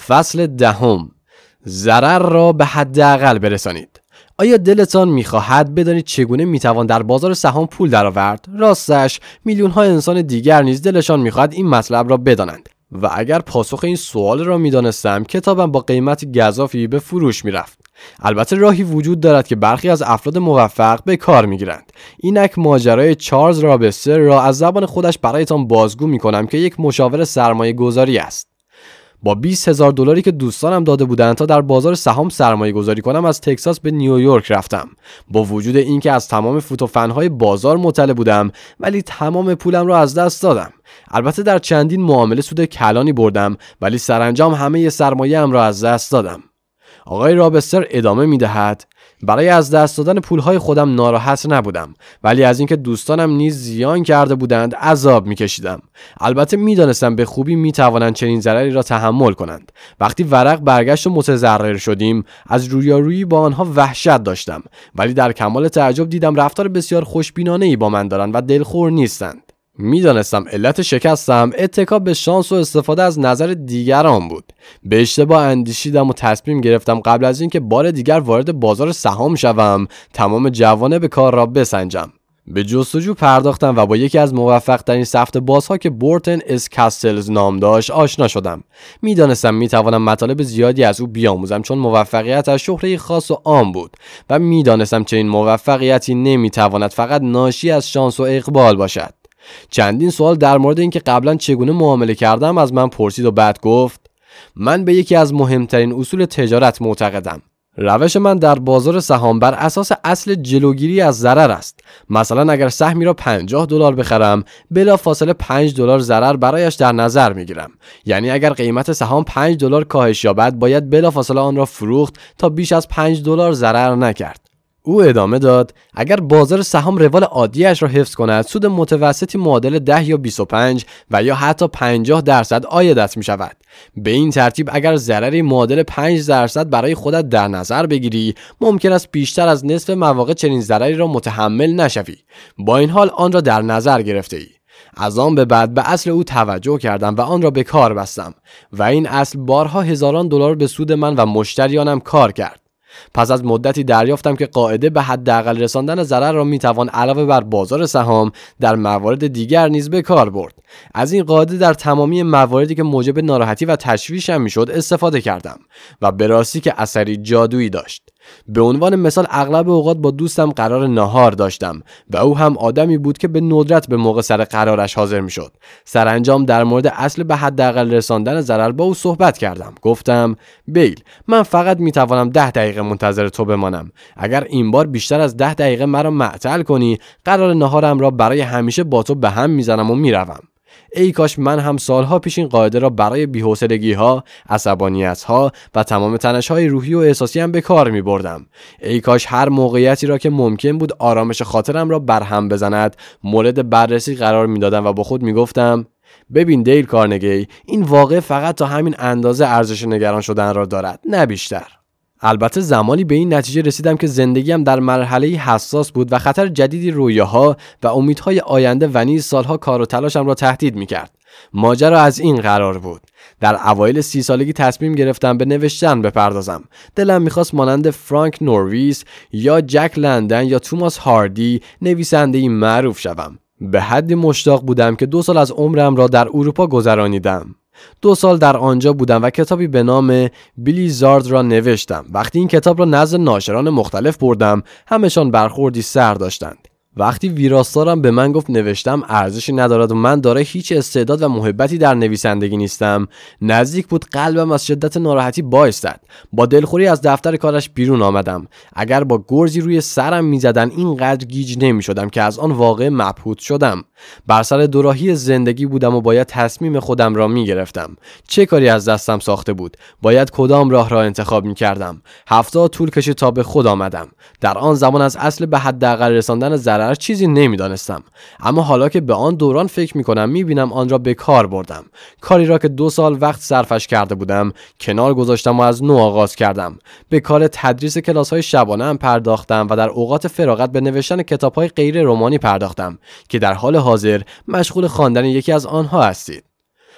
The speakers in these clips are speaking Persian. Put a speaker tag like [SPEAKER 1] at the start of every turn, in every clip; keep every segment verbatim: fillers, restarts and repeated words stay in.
[SPEAKER 1] فصل دهم، ضرر را به حداقل برسانید. آیا دلتان می‌خواهد بدانید چگونه می‌توان در بازار سهام پول درآورد؟ راستش میلیون‌ها انسان دیگر نیز دلشان می‌خواهد این مطلب را بدانند. و اگر پاسخ این سوال را می‌دانستم، کتابم با قیمت گزافی به فروش می‌رفت. البته راهی وجود دارد که برخی از افراد موفق به کار می‌گیرند. اینک ماجرای چارلز رابستر را از زبان خودش برایتان بازگو می‌کنم که یک مشاور سرمایه‌گذاری است. با بیست هزار دلاری که دوستانم داده بودند تا در بازار سهام سرمایه گذاری کنم از تگزاس به نیویورک رفتم. با وجود اینکه از تمام فوت و فن‌های بازار مطلع بودم، ولی تمام پولم را از دست دادم. البته در چندین معامله سود کلانی بردم، ولی سرانجام همه سرمایه‌ام را از دست دادم. آقای رابستر ادامه می‌دهد: برای از دست دادن پولهای خودم ناراحت نبودم، ولی از اینکه دوستانم نیز زیان کرده بودند عذاب می‌کشیدم. البته می‌دانستم به خوبی می‌توانند چنین ضرری را تحمل کنند. وقتی ورق برگشت و متضرر شدیم، از رویارویی با آنها وحشت داشتم، ولی در کمال تعجب دیدم رفتار بسیار خوشبینانه‌ای با من دارند و دلخور نیستند. میدانستم علت شکستم اتکا به شانس و استفاده از نظر دیگران بود. به اشتباه اندیشیدم و تصمیم گرفتم قبل از اینکه بار دیگر وارد بازار سهام شوم، تمام جوانه به کار را بسنجم. به جستجو پرداختم و با یکی از موفق ترین سفته بازها که بورتن اس کاستلز نام داشت آشنا شدم. میدانستم میتوانم مطالب زیادی از او بیاموزم، چون موفقیتش شهره خاص و عام بود و میدانستم چنین موفقیتی نمیتواند فقط ناشی از شانس و اقبال باشد. چندین سوال در مورد اینکه قبلا چگونه معامله کردم از من پرسید و بعد گفت: من به یکی از مهمترین اصول تجارت معتقدم. روش من در بازار سهام بر اساس اصل جلوگیری از ضرر است. مثلا اگر سهمی را پنجاه دلار بخرم، بلافاصله پنج دلار ضرر برایش در نظر میگیرم. یعنی اگر قیمت سهام پنج دلار کاهش یابد، باید بلافاصله آن را فروخت تا بیش از پنج دلار ضرر نکرد. او ادامه داد: اگر بازار سهام روال عادیش را حفظ کند، سود متوسطی معادل ده یا بیست و پنج و یا حتی پنجاه درصد عایدت می شود. به این ترتیب اگر ضرری معادل پنج درصد برای خودت در نظر بگیری، ممکن است بیشتر از نصف مواقع چنین ضرری را متحمل نشوی. با این حال آن را در نظر گرفته ای. از آن به بعد به اصل او توجه کردم و آن را به کار بستم و این اصل بارها هزاران دلار به سود من و مشتریانم کار کرد. پس از مدتی دریافتم که قاعده به حداقل رساندن ضرر را میتوان علاوه بر بازار سهام در موارد دیگر نیز به کار برد. از این قاعده در تمامی مواردی که موجب ناراحتی و تشویشم میشد استفاده کردم و به راستی که اثری جادویی داشت. به عنوان مثال اغلب اوقات با دوستم قرار نهار داشتم و او هم آدمی بود که به ندرت به موقع سر قرارش حاضر میشد. سرانجام در مورد اصل به حداقل رساندن ضرر با او صحبت کردم. گفتم: بیل، من فقط میتوانم ده دقیقه منتظر تو بمانم. اگر این بار بیشتر از ده دقیقه مرا معطل کنی، قرار نهارم را برای همیشه با تو به هم میزنم و میروم. ای کاش من هم سالها پیش این قاعده را برای بی‌حوصلگی‌ها، عصبانیت‌ها و تمام تنش‌های روحی و احساسی هم به کار می‌بردم. ای کاش هر موقعیتی را که ممکن بود آرامش خاطرم را برهم بزند، مورد بررسی قرار می‌دادم و با خود می‌گفتم: ببین دیل کارنگی، این واقعه فقط تا همین اندازه ارزش نگران شدن را دارد، نه بیشتر. البته زمانی به این نتیجه رسیدم که زندگیم در مرحله‌ای حساس بود و خطر جدیدی رویاها و امیدهای آینده و نیز سالها کار و تلاشم را تهدید می‌کرد. ماجرا از این قرار بود: در اوایل سی سالگی تصمیم گرفتم به نوشتن بپردازم. دلم می‌خواست مانند فرانک نورویس یا جک لندن یا توماس هاردی نویسنده‌ای معروف شوم. به حدی مشتاق بودم که دو سال از عمرم را در اروپا گذرانیدم. دو سال در آنجا بودم و کتابی به نام بلیزارد را نوشتم. وقتی این کتاب را نزد ناشران مختلف بردم، همشان برخوردی سر داشتند. وقتی ویراستارم به من گفت نوشتم ارزشی ندارد و من دارای هیچ استعداد و محبتی در نویسندگی نیستم، نزدیک بود قلبم از شدت ناراحتی بایستد. با دلخوری از دفتر کارش بیرون آمدم. اگر با گرزی روی سرم میزدن اینقدر گیج نمی شدم که از آن واقعه مبهوت شدم. بر سر دوراهی زندگی بودم و باید تصمیم خودم را می گرفتم. چه کاری از دستم ساخته بود؟ باید کدام راه را انتخاب می کردم؟ هفته طول کشید تا به خود آمدم. در آن زمان از اصل به حداقل رساندن ضرر چیزی نمیدانستم، اما حالا که به آن دوران فکر میکنم میبینم آن را به کار بردم. کاری را که دو سال وقت صرفش کرده بودم کنار گذاشتم و از نو آغاز کردم. به کار تدریس کلاس‌های شبانه هم پرداختم و در اوقات فراغت به نوشتن کتاب‌های غیر رمانی پرداختم که در حال حاضر مشغول خواندن یکی از آنها هستید.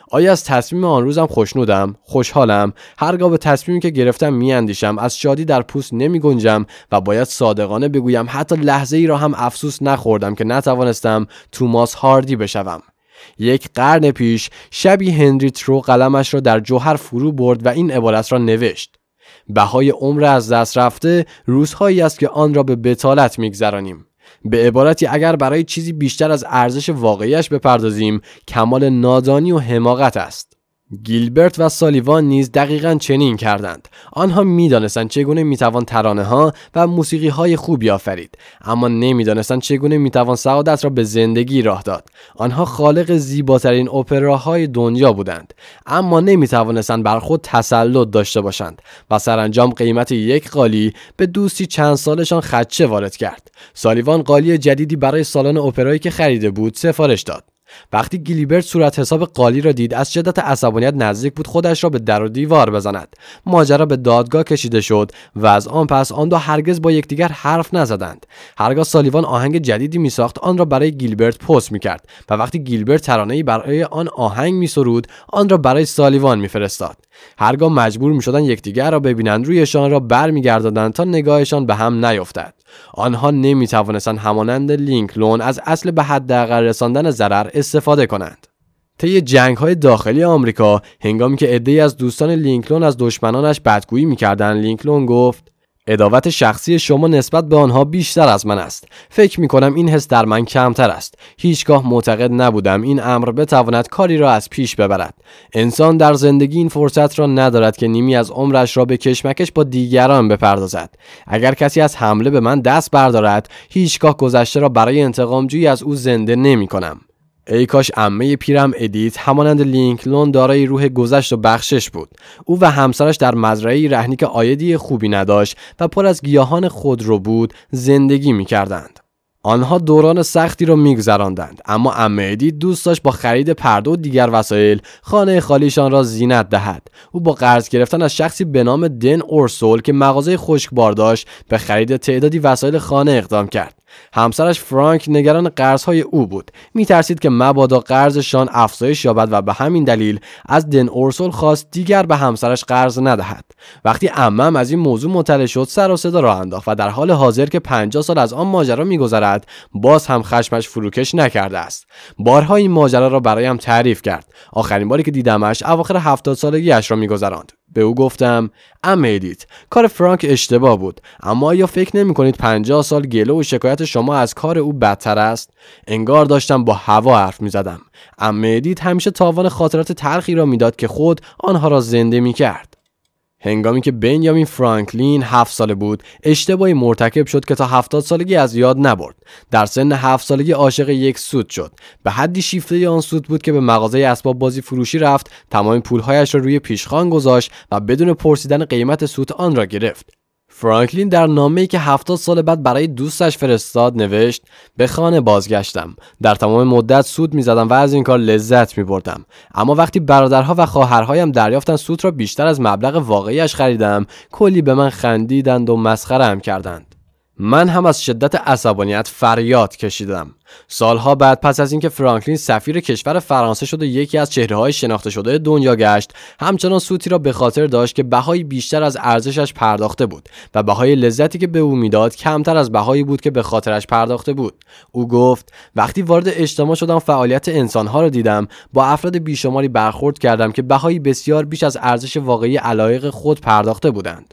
[SPEAKER 1] آیا از تصمیم آن روزم خوشنودم؟ خوشحالم. هرگاه به تصمیمی که گرفتم میاندیشم از شادی در پوست نمی گنجم و باید صادقانه بگویم حتی لحظه ای را هم افسوس نخوردم که نتوانستم توماس هاردی بشوم. یک قرن پیش شبی هنری ترو قلمش را در جوهر فرو برد و این عبارت را نوشت: بهای عمر از دست رفته روزهایی است که آن را به بطالت میگذرانیم. به عبارتی اگر برای چیزی بیشتر از ارزش واقعیش بپردازیم کمال نادانی و حماقت است. گیلبرت و سالیوان نیز دقیقاً چنین کردند. آنها می‌دانستند چگونه می‌توان ترانه‌ها و موسیقی‌های خوبی آفرید، اما نمی‌دانستند چگونه می‌توان سعادت را به زندگی راه داد. آنها خالق زیباترین اپراهای دنیا بودند، اما نمی‌توانستند بر خود تسلط داشته باشند و سرانجام قیمت یک قالی به دوستی چند سالشان خدشه وارد کرد. سالیوان قالی جدیدی برای سالن اپرایی که خریده بود سفارش داد. وقتی گیلبرت صورت حساب قالی را دید از شدت عصبانیت نزدیک بود خودش را به در و دیوار بزند. ماجرا به دادگاه کشیده شد و از آن پس آن دو هرگز با یکدیگر حرف نزدند. هرگاه سالیوان آهنگ جدیدی می ساخت آن را برای گیلبرت پست می کرد و وقتی گیلبرت ترانه‌ای برای آن آهنگ می سرود آن را برای سالیوان می فرستاد. هرگاه مجبور می شدند یکدیگر را ببینند رویشان را برمیگرداندند تا نگاهشان به هم نیفتد. آنها نمی توانستند همانند لینکلن از اصل به حداقل رساندن ضرر استفاده کنند. طی جنگ‌های داخلی آمریکا هنگامی که عده‌ای از دوستان لینکلن از دشمنانش بدگویی می‌کردند، لینکلن گفت: عداوت شخصی شما نسبت به آنها بیشتر از من است. فکر می‌کنم این حس در من کمتر است. هیچگاه معتقد نبودم این امر بتواند کاری را از پیش ببرد. انسان در زندگی این فرصت را ندارد که نیمی از عمرش را به کشمکش با دیگران بپردازد. اگر کسی از حمله به من دست بردارد، هیچگاه گذشته را برای انتقام جویی از او زنده نمی‌کنم. ای کاش عمه پیرم ادیت همانند لینکلن دارای روح گذشت و بخشش بود. او و همسرش در مزرعه‌ای رهنی که عایدی خوبی نداشت و پر از گیاهان خودرو بود زندگی می‌کردند. آنها دوران سختی را می‌گذراندند، اما عمه ادیت دوست داشت با خرید پرده و دیگر وسایل خانه خالیشان را زینت دهد. او با قرض گرفتن از شخصی به نام دن اورسول که مغازه خشکبار داشت به خرید تعدادی وسایل خانه اقدام کرد. همسرش فرانک نگران قرض‌های او بود. می‌ترسید که مبادا قرضشان افزایش یابد و به همین دلیل از دن اورسول خواست دیگر به همسرش قرض ندهد. وقتی عمم از این موضوع مطلع شد سر و صدا راه انداخت و در حال حاضر که پنجاه سال از آن ماجرا می‌گذرد باز هم خشمش فروکش نکرده است. بارها این ماجرا را برایم تعریف کرد. آخرین باری که دیدمش اواخر هفتاد سالگی‌اش را می‌گذراند. به او گفتم: عمه ادیت، کار فرانک اشتباه بود، اما آیا فکر نمی کنید پنجاه سال گله و شکایت شما از کار او بدتر است؟ انگار داشتم با هوا حرف می زدم. عمه ادیت همیشه تاوان خاطرات تلخی را میداد که خود آنها را زنده می کرد. هنگامی که بنیامین فرانکلین هفت ساله بود اشتباهی مرتکب شد که تا هفتاد سالگی از یاد نبرد. در سن هفت سالگی عاشق یک سوت شد. به حدی شیفته آن سوت بود که به مغازه اسباب بازی فروشی رفت، تمام پولهایش را روی پیشخوان گذاشت و بدون پرسیدن قیمت سوت آن را گرفت. فرانکلین در نامه‌ای که هفتاد سال بعد برای دوستش فرستاد نوشت: به خانه بازگشتم. در تمام مدت سود می‌زدم و از این کار لذت می‌بردم. اما وقتی برادرها و خواهرهایم دریافتند سود را بیشتر از مبلغ واقعیش خریدم، کلی به من خندیدند و مسخره‌ام کردند. من هم از شدت عصبانیت فریاد کشیدم. سالها بعد پس از اینکه فرانکلین سفیر کشور فرانسه شد و یکی از چهره‌های شناخته شده دنیا گشت، همچنان سوتی را به خاطر داشت که بهای بیشتر از ارزشش پرداخته بود و بهای لذتی که به او میداد کمتر از بهایی بود که به خاطرش پرداخته بود. او گفت: وقتی وارد اجتماع شدم فعالیت انسان‌ها را دیدم، با افراد بیشماری برخورد کردم که بهای بسیار بیش از ارزش واقعی علایق خود پرداخته بودند.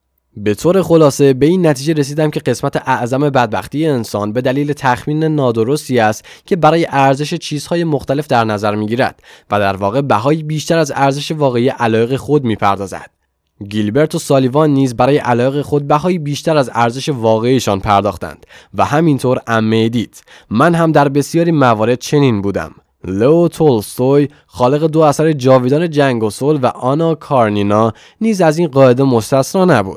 [SPEAKER 1] به طور خلاصه به این نتیجه رسیدم که قسمت اعظم بدبختی انسان به دلیل تخمین نادرستی است که برای ارزش چیزهای مختلف در نظر می‌گیرد و در واقع بهای بیشتر از ارزش واقعی علایق خود می‌پردازد. گیلبرت و سالیوان نیز برای علایق خود بهای بیشتر از ارزش واقعیشان پرداختند و همینطور عمه ادیت. من هم در بسیاری موارد چنین بودم. لئو تولستوی، خالق دو اثر جاویدان جنگ و صلح و آنا کارنینا، نیز از این قاعده مستثنا نبود.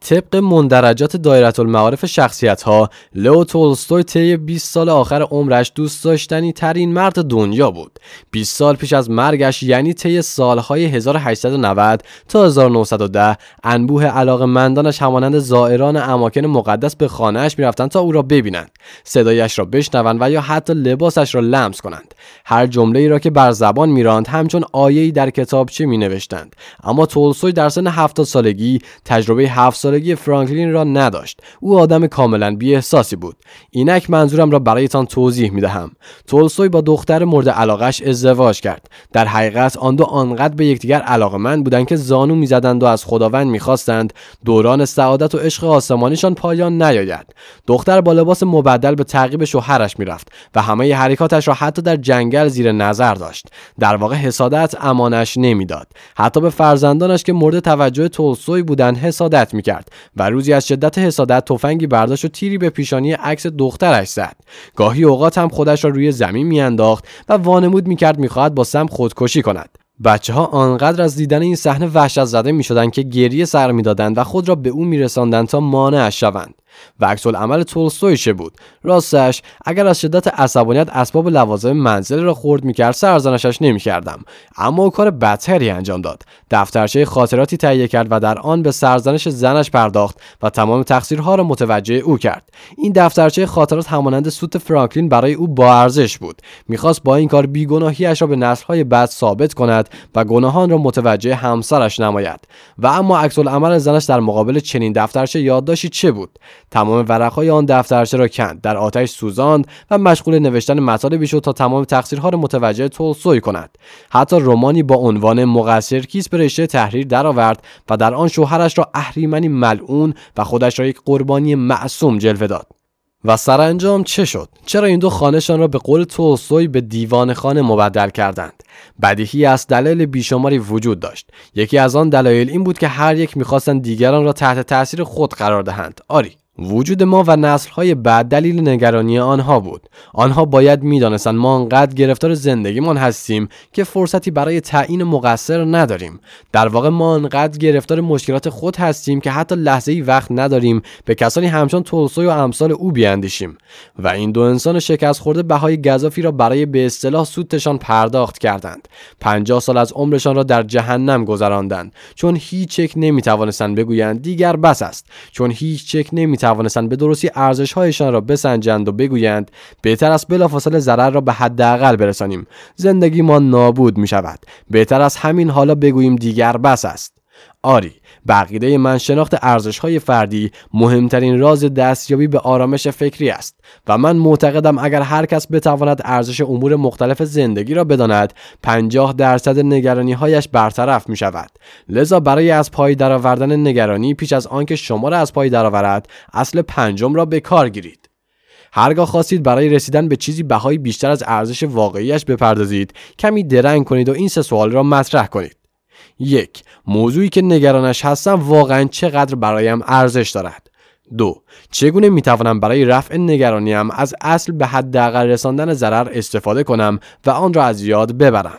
[SPEAKER 1] طبق مندرجات دایره المعارف شخصیت‌ها، لئو تولستوی طی بیست سال آخر عمرش دوست داشتنی ترین مرد دنیا بود. بیست سال پیش از مرگش، یعنی طی سالهای هزار و هشتصد و نود تا هزار و نهصد و ده، انبوه علاقه‌مندانش همانند زائران اماکن مقدس به خانه‌اش می‌رفتند تا او را ببینند، صدایش را بشنوند و یا حتی لباسش را لمس کنند. هر جمله‌ای را که بر زبان می‌راند همچون آیه‌ای در کتابچه می‌نوشتند. اما تولستوی در سن هفتاد سالگی تجربه هفت سالگی فرانکلین را نداشت. او آدم کاملا بی‌احساسی بود. اینک منظورم را برایتان توضیح می‌دهم. تولستوی با دختر مورد علاقش ازدواج کرد. در حقیقت آن دو آنقدر به یکدیگر علاقه‌مند بودند که زانو می‌زدند و از خداوند می‌خواستند دوران سعادت و عشق آسمانیشان پایان نیاید. دختر با لباس مبدل به تعقیب شوهرش می‌رفت و همه حرکاتش را حتی در جنگل زیر نظر داشت. در واقع حسادت امانش نمی‌داد. حتی به فرزندانش که مورد توجه تولستوی بودند حسادت می‌کرد و روزی از شدت حسادت تفنگی برداشت و تیری به پیشانی عکس دخترش زد. گاهی اوقات هم خودش را روی زمین میانداخت و وانمود می‌کرد می‌خواهد با سم خودکشی کند. بچه‌ها آنقدر از دیدن این صحنه وحشت زده می‌شدند که گریه سر می‌دادند و خود را به او می‌رساندند تا مانعش شوند. و عکس العمل تولستوی چه بود؟ راستش اگر از شدت عصبانیت اسباب لوازم منزل را خرد می‌کرد سرزنشش نمی‌کردم، اما او کار بدتری انجام داد. دفترچه خاطراتی تهیه کرد و در آن به سرزنش زنش پرداخت و تمام تقصیرها را متوجه او کرد. این دفترچه خاطرات همانند سوت فرانکلین برای او با ارزش بود. می‌خواست با این کار بیگناهی‌اش را به نسل‌های بعد ثابت کند و گناهان را متوجه همسرش نماید. و اما عکس العمل زنش در مقابل چنین دفترچه یادداشتی چه بود؟ تمام ورق‌های آن دفترچه را کند، در آتش سوزاند و مشغول نوشتن مطالبی شد تا تمام تقصیرها را متوجه تولستوی کند. حتی رمانی با عنوان مقصر کیس به رشته تحریر درآورد و در آن شوهرش را اهریمنی ملعون و خودش را یک قربانی معصوم جلوه داد. و سرانجام چه شد؟ چرا این دو خانه‌شان را به قول تولستوی به دیوان خانه مبدل کردند؟ بدیهی است دلایل بیشماری وجود داشت. یکی از آن دلایل این بود که هر یک می‌خواستند دیگران را تحت تاثیر خود قرار دهند. آری، وجود ما و نسل‌های بعد دلیل نگرانی آنها بود. آنها باید می‌دانستند ما انقدر گرفتار زندگیمان هستیم که فرصتی برای تعیین مقصر نداریم. در واقع ما انقدر گرفتار مشکلات خود هستیم که حتی لحظه‌ای وقت نداریم به کسانی همچون تولستوی و امثال او بیاندیشیم. و این دو انسان شکست خورده بهای گزافی را برای به اصطلاح سودشان پرداخت کردند. پنجاه سال از عمرشان را در جهنم گذراندند، چون هیچ یک نمی‌توانستند بگویند دیگر بس است، چون هیچ یک نمی توانستند به درستی ارزش‌هایشان را بسنجند و بگویند بهتر است بلافاصله ضرر را به حداقل برسانیم، زندگی ما نابود می شود، بهتر است همین حالا بگوییم دیگر بس است. آری، به عقیده من شناخت ارزش‌های فردی مهمترین راز دستیابی به آرامش فکری است و من معتقدم اگر هر کس بتواند ارزش امور مختلف زندگی را بداند، پنجاه درصد نگرانی‌هایش برطرف می‌شود. لذا برای از پای درآوردن نگرانی پیش از آنکه شما را از پای درآورد، اصل پنجم را به کار گیرید. هرگاه خواستید برای رسیدن به چیزی بهای بیشتر از ارزش واقعیش بپردازید، کمی درنگ کنید و این سه سوال را مطرح کنید. یک، موضوعی که نگرانش هستم واقعاً چقدر برایم ارزش دارد؟ دو، چگونه میتوانم برای رفع نگرانیم از اصل به حداقل رساندن ضرر استفاده کنم و آن را از یاد ببرم؟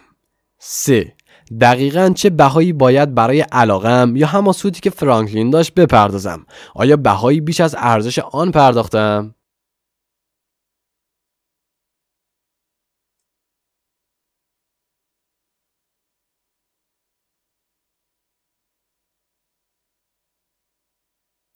[SPEAKER 1] سه، دقیقاً چه بهایی باید برای علاقم یا همان سودی که فرانکلین داشت بپردازم؟ آیا بهایی بیش از ارزش آن پرداختم؟